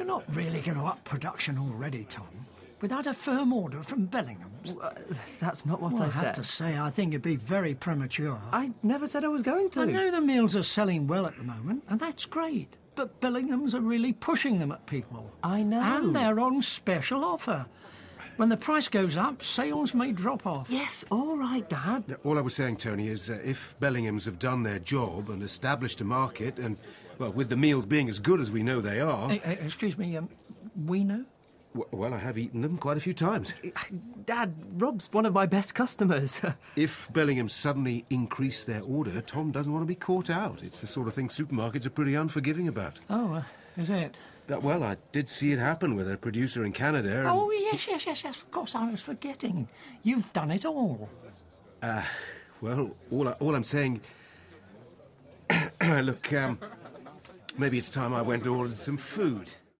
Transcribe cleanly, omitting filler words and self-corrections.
You're not really going to up production already, Tom, without a firm order from Bellingham's. That's not what Well, I I have said. to say, I think it'd be very premature. I never said I was going to. I know the meals are selling well at the moment, and that's great. But Bellingham's are really pushing them at people. I know. And they're on special offer. When the price goes up, sales may drop off. Yes, all right, Dad. Yeah, all I was saying, Tony, is if Bellinghams have done their job and established a market, and, well, with the meals being as good as we know they are... Hey, excuse me, we know? Well, I have eaten them quite a few times. Dad, Rob's one of my best customers. If Bellinghams suddenly increase their order, Tom doesn't want to be caught out. It's the sort of thing supermarkets are pretty unforgiving about. Oh, is it? Well, I did see it happen with a producer in Canada. And... Oh, yes, of course, I was forgetting. You've done it all. Well, all I'm saying... Look, maybe it's time I went and ordered some food.